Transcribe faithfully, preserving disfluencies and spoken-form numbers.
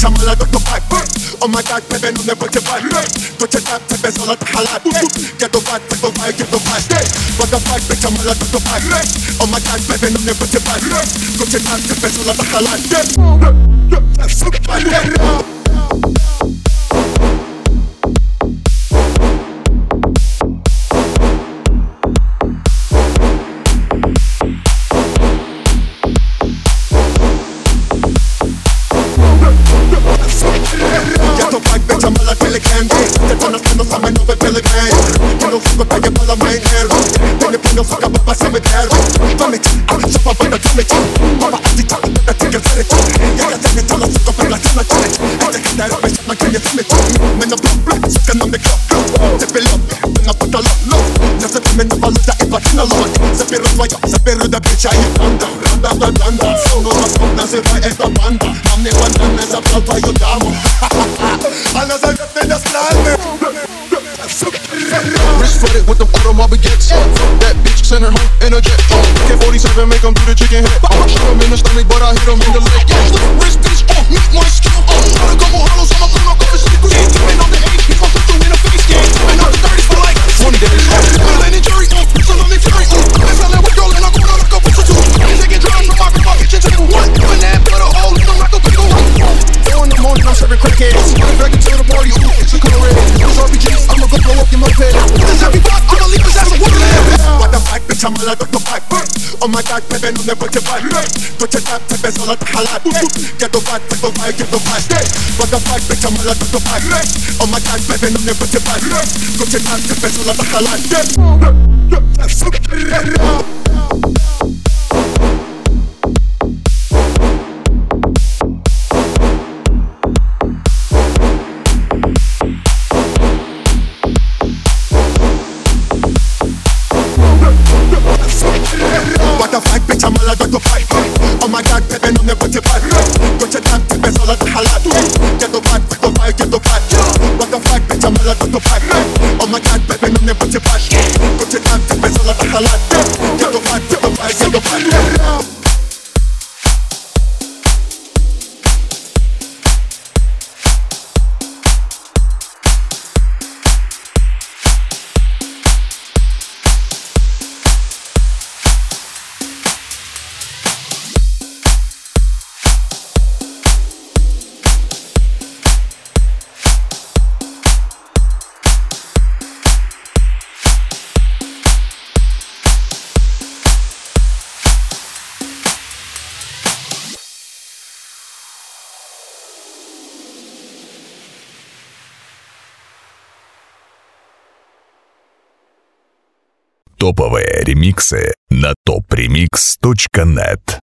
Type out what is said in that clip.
bitch, I'm all out of fight. Oh my God, baby, no never to fight. Go check out, take this all out the halal. Get the fight, take the fight, get the fight. But the fight, bitch, I'm all out of fight. Oh my God, baby, no never to fight. Go check out, take this all out the halal. That's so bad. Заберу до плеча и банда, ранда до данда. Со мной Москва, называй это банда. Нам не банда, забрал твою даму. Она зовет меня странным. Wrist flooded with the auto mob gets. That bitch send her home in a jet. K forty-seven make him do the chicken head. Shot him in the stomach, but I hit him in the leg. Wrist bitch, oh, meet my skill. Oh, got a couple hollows, I'ma come up with a secret. Ain't tipping on the H, he gon' put you in the face. Ain't tipping on the thirties for like twenty days. Spilling in jury, oh, bitch, I'm on the fury. Oh, I'm selling with girl and I'm gonna look up with two. I'm taking drugs from my grip, my kitchen table. One, doing that, put a hole in the like a pickle. Four in the morning, I'm serving crackheads. Running back into the party, ooh, it's a color red. It's R P Gs, I'ma go blow up your moped. This every block, I'ma leave his ass a wonderland. What the fuck, bitch, I'm all out of fight. Oh my God, baby, no never to fight. Go check out, take this all out the halal. Get the fight, take the fight, get the fight. What the fuck, bitch, I'm all out of fight. Oh my God, baby, no never to fight. Go check out, take this all out the halal. That's so bad. Oh my God, baby, no never to fight. Go check out, take this all out the halal. Get the fight, take the fight, get the fight. What the fuck, bitch, I'm all out of fight. Oh my God, baby, no never to fight. Go check out, take this all out the halal. Get the fight, take the fight, get the fight. Топовые ремиксы на топ ремикс точка нет.